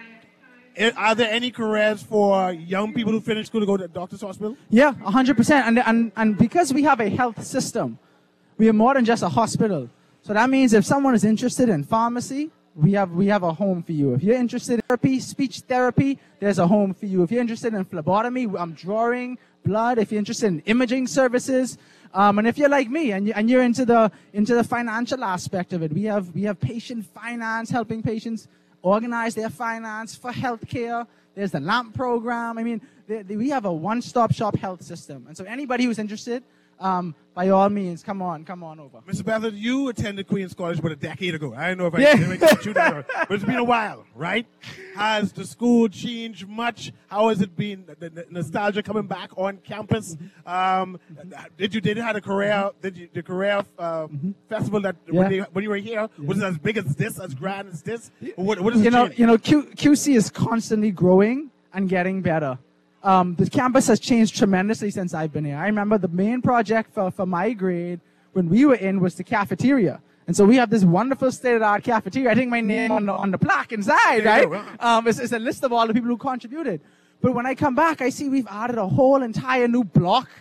are there any careers for young people who finish school to go to Doctors Hospital? Yeah, one hundred percent. And, and, and because we have a health system, we are more than just a hospital. So that means if someone is interested in pharmacy, we have we have a home for you. If you're interested in therapy, speech therapy, there's a home for you. If you're interested in phlebotomy, I'm drawing blood. If you're interested in imaging services, um, and if you're like me and, you, and you're into the into the financial aspect of it, we have we have patient finance, helping patients organize their finance for healthcare. There's the LAMP program. I mean, they, they, we have a one-stop shop health system. And so anybody who's interested, um, by all means, come on, come on over. Mister Bethel, you attended Queens College but a decade ago. I don't know if I Yeah. can get you that, but it's been a while, right? Has the school changed much? How has it been? The, the nostalgia coming back on campus? Um, did you did you have a career? Did you the career uh, festival that Yeah. when, they, when you were here was it as big as this, as grand as this? Or what, what is you it know, change? you know, Q, QC is constantly growing and getting better. Um, the campus has changed tremendously since I've been here. I remember the main project for, for my grade when we were in was the cafeteria. And so we have this wonderful state-of-the-art cafeteria. I think my name on the, on the plaque inside, There you right? go. Um, it's, it's a list of all the people who contributed. But when I come back, I see we've added a whole entire new block.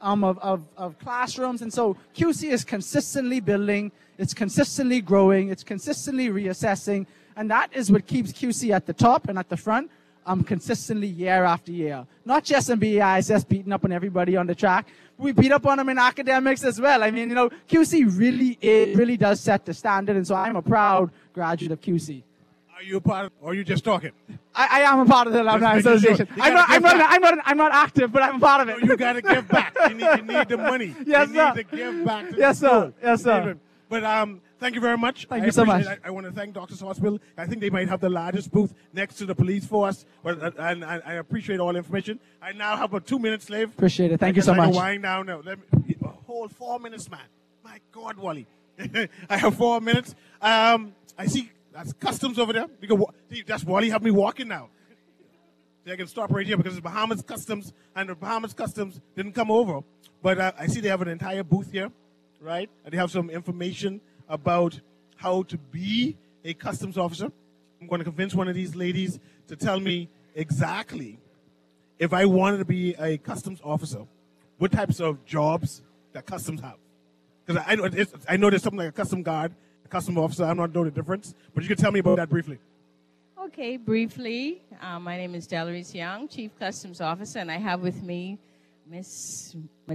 um, of, of, of classrooms. And so Q C is consistently building, it's consistently growing, it's consistently reassessing, and that is what keeps Q C at the top and at the front um, consistently year after year. Not just in B A I S S beating up on everybody on the track, we beat up on them in academics as well. I mean, you know, Q C really, it really does set the standard, and so I'm a proud graduate of Q C. Are you a part of, or are you just talking? I, I am a part of the Alumni Association. I'm not, I'm, not, I'm, not, I'm not active, but I'm a part of it. No, you got to give back. You need, you need the money. Yes, you sir. need to give back to yes, the school. Sir. Yes, sir. But um, thank you very much. Thank I you so much. I, I want to thank Doctors Hospital. I think they might have the largest booth next to the police force, but uh, and, and I appreciate all the information. I now have about two minutes left. Appreciate it. Thank I you so I can much. wind down now. Let me, a whole four minutes, man. My God, Wally. I have four minutes. Um, I see that's customs over there. We go, see, that's Wally have me walking now. So I can stop right here because it's Bahamas Customs, and the Bahamas Customs didn't come over. But uh, I see they have an entire booth here, right? And they have some information about how to be a customs officer. I'm going to convince one of these ladies to tell me exactly if I wanted to be a customs officer, what types of jobs that customs have. Because I, I, know it's- I know there's something like a custom guard, a custom officer. I'm not know the difference, but you can tell me about that briefly. Okay, briefly, uh, my name is Delarice Young, Chief Customs Officer, and I have with me Miss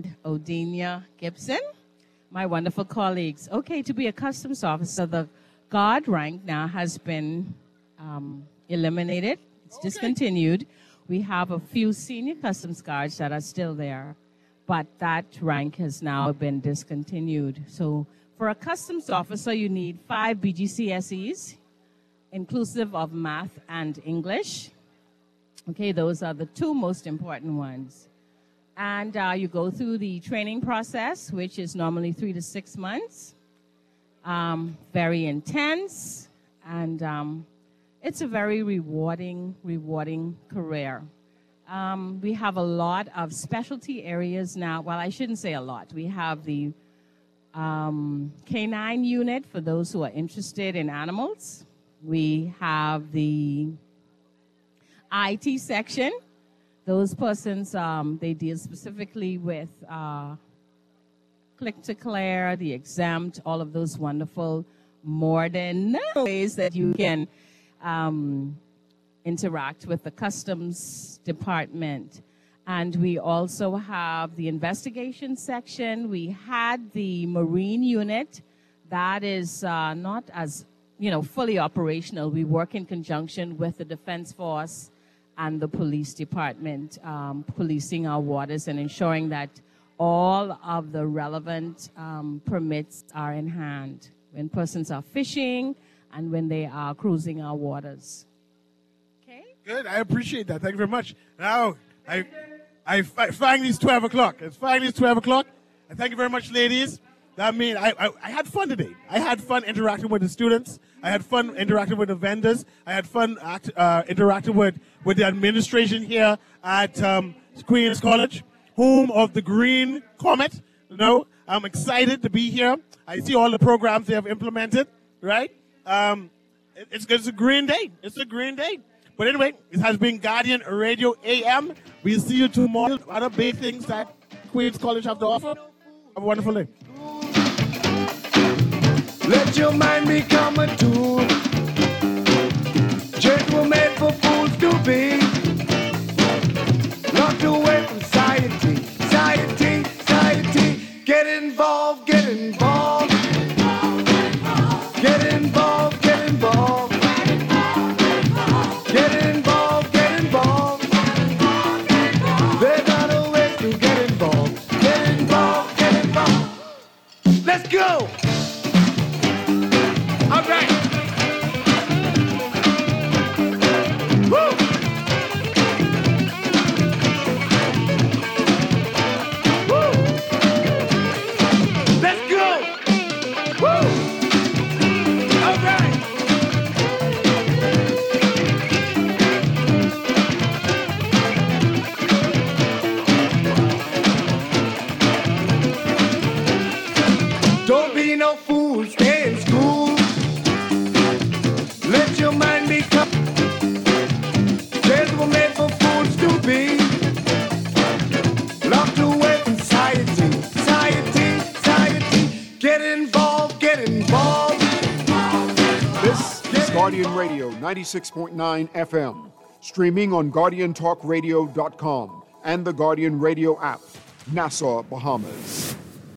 Odinia Gibson, my wonderful colleagues. Okay, to be a customs officer, the guard rank now has been um, eliminated. It's discontinued. We have a few senior customs guards that are still there, but that rank has now been discontinued. So for a customs officer, you need five B G C S Es, inclusive of math and English. Okay, those are the two most important ones. And uh, you go through the training process, which is normally three to six months. Um, very intense, and um, it's a very rewarding, rewarding career. Um, we have a lot of specialty areas now. Well, I shouldn't say a lot. We have the um, K nine unit for those who are interested in animals. We have the I T section. Those persons, um, they deal specifically with uh, click to clear, the exempt, all of those wonderful modern ways that you can um, interact with the customs department. And we also have the investigation section. We had the marine unit that is uh, not as, you know, fully operational. We work in conjunction with the Defense Force and the police department, um, policing our waters and ensuring that all of the relevant um, permits are in hand when persons are fishing and when they are cruising our waters. Good, I appreciate that. Thank you very much. Now, I, I, I finally it's twelve o'clock. It's finally it's twelve o'clock. And thank you very much, ladies. That means I, I, I had fun today. I had fun interacting with the students. I had fun interacting with the vendors. I had fun act, uh, interacting with, with the administration here at um, Queen's College, home of the Green Comet. You know, I'm excited to be here. I see all the programs they have implemented, right? Um, it, it's, it's a green day. It's a green day. But anyway, it has been Guardian Radio A M. We'll see you tomorrow. Other big things that Queen's College have to offer. Have a wonderful day. Let your mind become a tool. Church were made for fools to be. Locked away from society. Society, society. Get involved, get involved. Get involved, get involved. Get involved, get involved. There's other ways to get involved. Get involved, get involved. Let's go. All right. Woo. Woo. Let's go. Woo. All right. Don't be no fool, stay in school. Let your mind become. Chairs were made for fools to be. Locked away from society. Guardian Radio ninety-six point nine F M, streaming on guardian talk radio dot com and the Guardian Radio app, Nassau, Bahamas.